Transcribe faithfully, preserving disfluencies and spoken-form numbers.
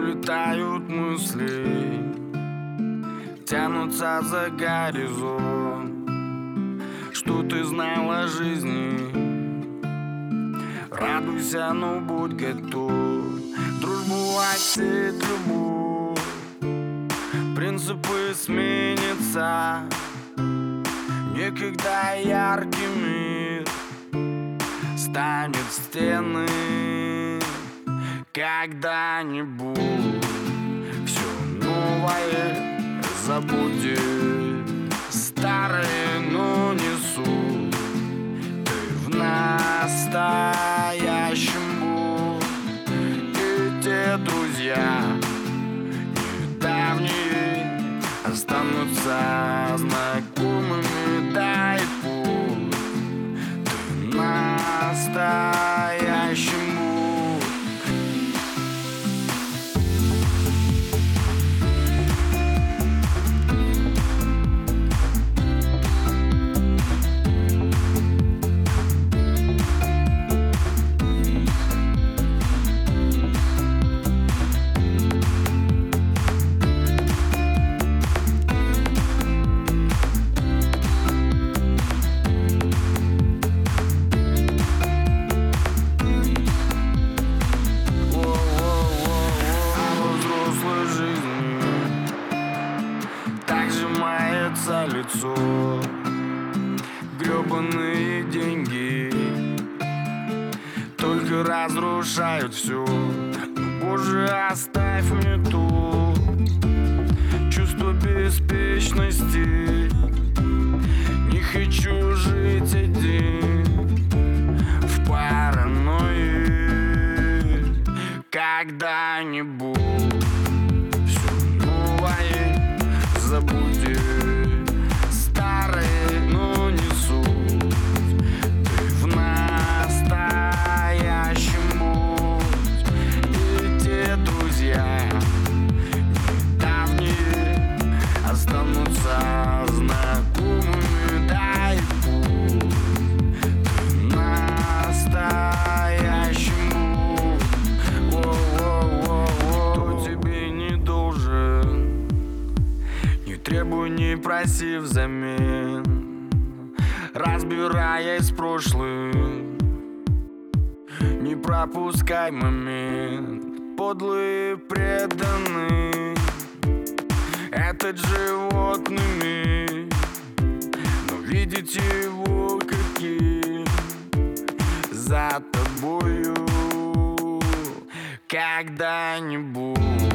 улетают мысли, тянутся за горизонт. Что ты знал о жизни? Радуйся, но будь готов. Дружбу осеет любовь, принципы сменятся. Некогда яркий мир станет стены. Когда-нибудь все новое забудет. Старые, но не суть. Ты в настоящем будь. И те друзья недавние останутся знакомыми. Дай путь. Ты настоящем будь. Лицо, гребаные деньги только разрушают все. Но, Боже, оставь мне то чувство беспечности. Не хочу жить один в паранойи. Когда-нибудь все новое забудет. Старые, но не суть. Ты в настоящем будь. И те друзья недавние останутся знакомыми. Дай путь. Ты в настоящем будь. Воу-воу-воу-воу. Кто тебе не должен, не требуй, не проси взамен. Разбираясь с прошлым, не пропускай момент. Подлые преданные, этот животный мир, но видеть его каким за тобою. Когда-нибудь